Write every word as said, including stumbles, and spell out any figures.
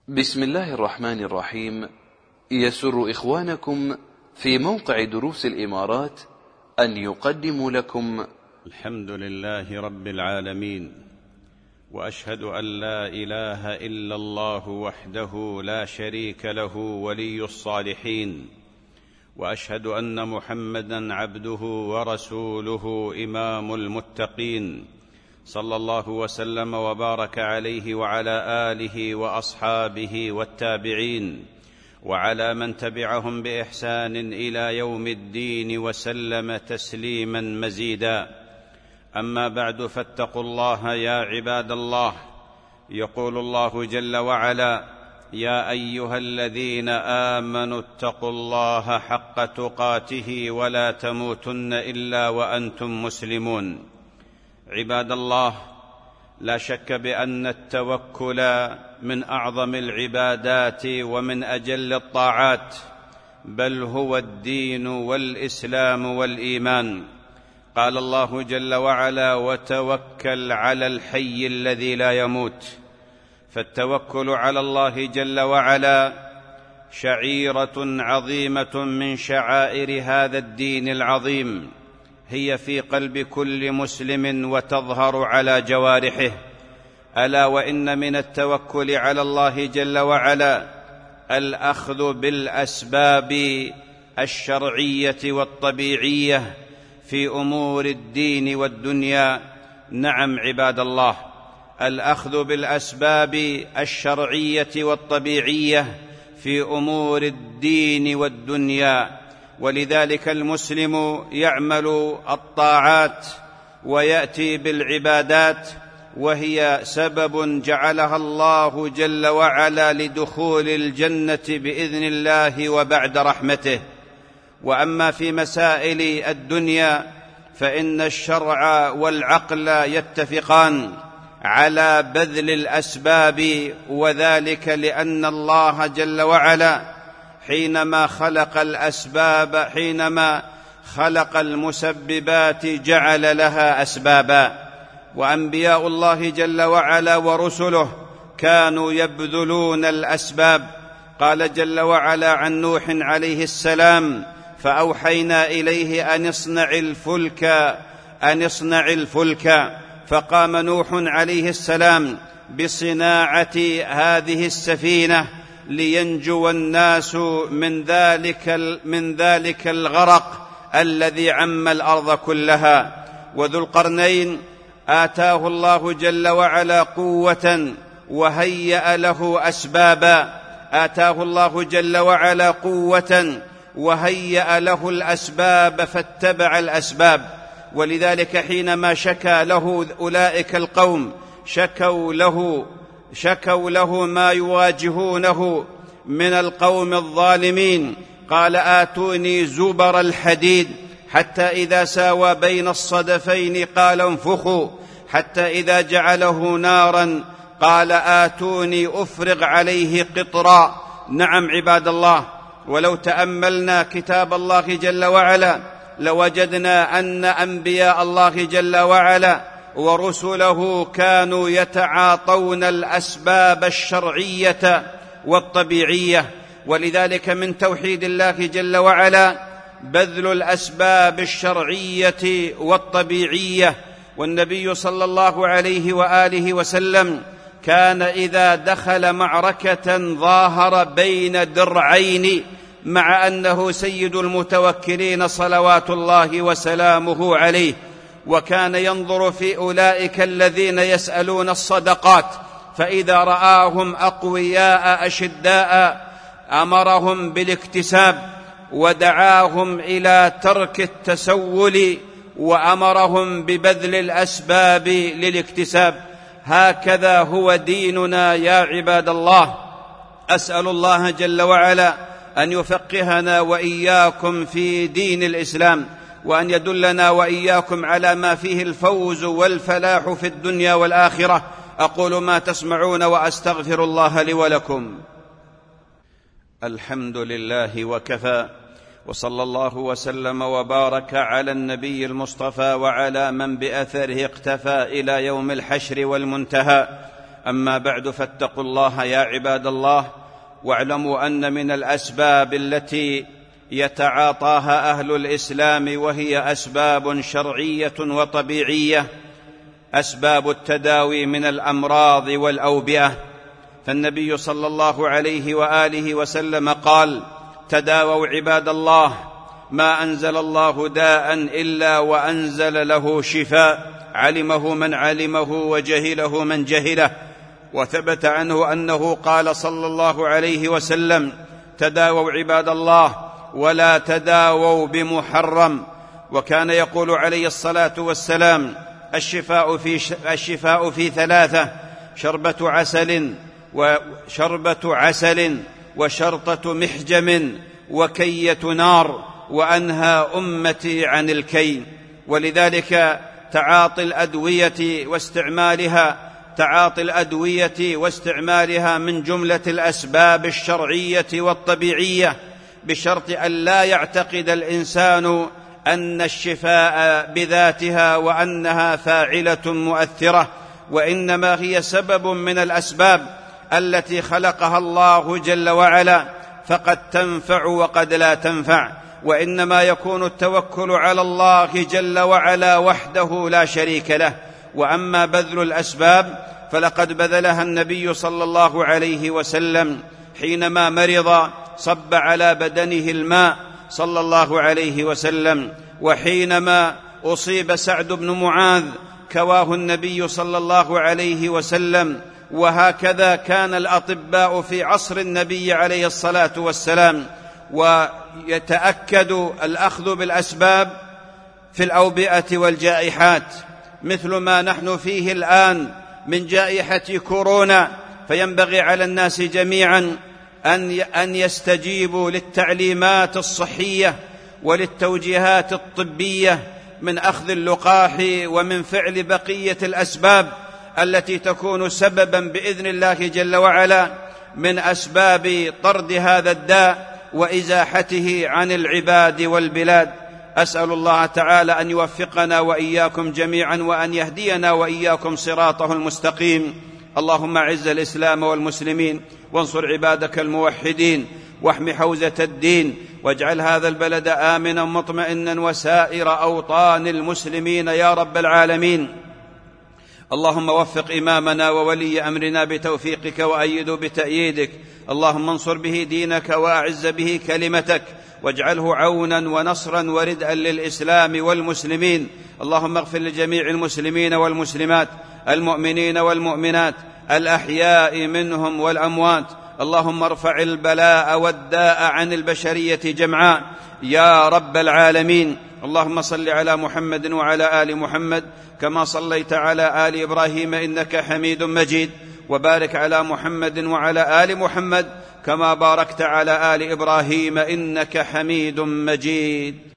بسم الله الرحمن الرحيم. يسر إخوانكم في موقع دروس الإمارات أن يقدموا لكم الحمد لله رب العالمين، وأشهد أن لا إله إلا الله وحده لا شريك له ولي الصالحين، وأشهد أن محمدًا عبده ورسوله إمام المتقين، صلى الله وسلم وبارك عليه وعلى آله وأصحابه والتابعين وعلى من تبعهم بإحسان إلى يوم الدين وسلم تسليماً مزيداً. أما بعد، فاتقوا الله يا عباد الله. يقول الله جل وعلا: يا أيها الذين آمنوا اتقوا الله حق تقاته ولا تموتن إلا وأنتم مسلمون. عباد الله، لا شك بأن التوكل من أعظم العبادات ومن أجل الطاعات، بل هو الدين والإسلام والإيمان. قال الله جل وعلا: وتوكل على الحي الذي لا يموت. فالتوكل على الله جل وعلا شعيرة عظيمة من شعائر هذا الدين العظيم، هي في قلب كل مسلم وتظهر على جوارحه. ألا وإن من التوكل على الله جل وعلا الأخذ بالأسباب الشرعية والطبيعية في أمور الدين والدنيا. نعم عباد الله، الأخذ بالأسباب الشرعية والطبيعية في أمور الدين والدنيا. ولذلك المسلم يعمل الطاعات ويأتي بالعبادات، وهي سبب جعلها الله جل وعلا لدخول الجنة بإذن الله وبعد رحمته. وأما في مسائل الدنيا فإن الشرع والعقل يتفقان على بذل الأسباب، وذلك لأن الله جل وعلا حينما خلق الأسباب حينما خلق المسببات جعل لها أسبابا. وأنبياء الله جل وعلا ورسله كانوا يبذلون الأسباب. قال جل وعلا عن نوح عليه السلام: فأوحينا إليه أن اصنع الفلك أن اصنع الفلك فقام نوح عليه السلام بصناعة هذه السفينة لينجو الناس من ذلك من ذلك الغرق الذي عم الأرض كلها. وذو القرنين آتاه الله جل وعلا قوة وهيأ له أسبابا آتاه الله جل وعلا قوة وهيأ له الأسباب فاتبع الأسباب. ولذلك حينما شكى له أولئك القوم شكوا له شكوا له ما يواجهونه من القوم الظالمين، قال: آتوني زبر الحديد حتى إذا ساوى بين الصدفين قال انفخوا، حتى إذا جعله نارا قال: آتوني أفرغ عليه قطرا. نعم عباد الله، ولو تأملنا كتاب الله جل وعلا لوجدنا أن أنبياء الله جل وعلا ورسله كانوا يتعاطون الأسباب الشرعية والطبيعية. ولذلك من توحيد الله جل وعلا بذل الأسباب الشرعية والطبيعية. والنبي صلى الله عليه وآله وسلم كان إذا دخل معركة ظاهر بين درعين، مع أنه سيد المتوكلين صلوات الله وسلامه عليه، وكان ينظر في أولئك الذين يسألون الصدقات، فإذا رآهم أقوياء أشداء أمرهم بالاكتساب ودعاهم إلى ترك التسول وأمرهم ببذل الأسباب للاكتساب. هكذا هو ديننا يا عباد الله. أسأل الله جل وعلا أن يفقهنا وإياكم في دين الإسلام، وأن يدلنا وإياكم على ما فيه الفوز والفلاح في الدنيا والآخرة. أقول ما تسمعون وأستغفر الله لي ولكم. الحمد لله وكفى، وصلى الله وسلم وبارك على النبي المصطفى وعلى من بأثره اقتفى إلى يوم الحشر والمنتهى. أما بعد، فاتقوا الله يا عباد الله، واعلموا أن من الأسباب التي يتعاطاها أهل الإسلام وهي أسباب شرعية وطبيعية أسباب التداوي من الأمراض والأوبئة. فالنبي صلى الله عليه وآله وسلم قال: تداووا عباد الله، ما أنزل الله داء إلا وأنزل له شفاء، علمه من علمه وجهله من جهله. وثبت عنه أنه قال صلى الله عليه وسلم: تداووا عباد الله ولا تداووا بمحرم. وكان يقول عليه الصلاة والسلام: الشفاء في, الشفاء في ثلاثة: شربة عسل وشربة عسل وشرطة محجم وكية نار، وأنهى أمتي عن الكي. ولذلك تعاطي الأدوية واستعمالها تعاطي الأدوية واستعمالها من جملة الأسباب الشرعية والطبيعية، بشرط أن لا يعتقد الإنسان أن الشفاء بذاتها وأنها فاعلة مؤثرة، وإنما هي سبب من الأسباب التي خلقها الله جل وعلا، فقد تنفع وقد لا تنفع. وإنما يكون التوكل على الله جل وعلا وحده لا شريك له. وأما بذل الأسباب فلقد بذلها النبي صلى الله عليه وسلم حينما مرض، صب على بدنه الماء صلى الله عليه وسلم. وحينما أصيب سعد بن معاذ كواه النبي صلى الله عليه وسلم. وهكذا كان الأطباء في عصر النبي عليه الصلاة والسلام. ويتأكد الأخذ بالأسباب في الأوبئة والجائحات، مثل ما نحن فيه الآن من جائحة كورونا. فينبغي على الناس جميعا أن يستجيبوا للتعليمات الصحية وللتوجيهات الطبية من أخذ اللقاح ومن فعل بقية الأسباب التي تكون سببا بإذن الله جل وعلا من أسباب طرد هذا الداء وإزاحته عن العباد والبلاد. أسأل الله تعالى أن يوفقنا وإياكم جميعا، وأن يهدينا وإياكم صراطه المستقيم. اللهم أعز الإسلام والمسلمين، وانصر عبادك الموحدين، واحم حوزة الدين، واجعل هذا البلد آمنا مطمئنا وسائر أوطان المسلمين يا رب العالمين. اللهم وفق إمامنا وولي أمرنا بتوفيقك، وأيده بتأييدك. اللهم انصر به دينك، وأعز به كلمتك، واجعله عونا ونصرا وردءا للإسلام والمسلمين. اللهم اغفر لجميع المسلمين والمسلمات، المؤمنين والمؤمنات، الأحياء منهم والأموات. اللهم ارفع البلاء والداء عن البشرية جمعاء يا رب العالمين. اللهم صل على محمد وعلى آل محمد كما صليت على آل إبراهيم إنك حميد مجيد، وبارك على محمد وعلى آل محمد كما باركت على آل إبراهيم إنك حميد مجيد.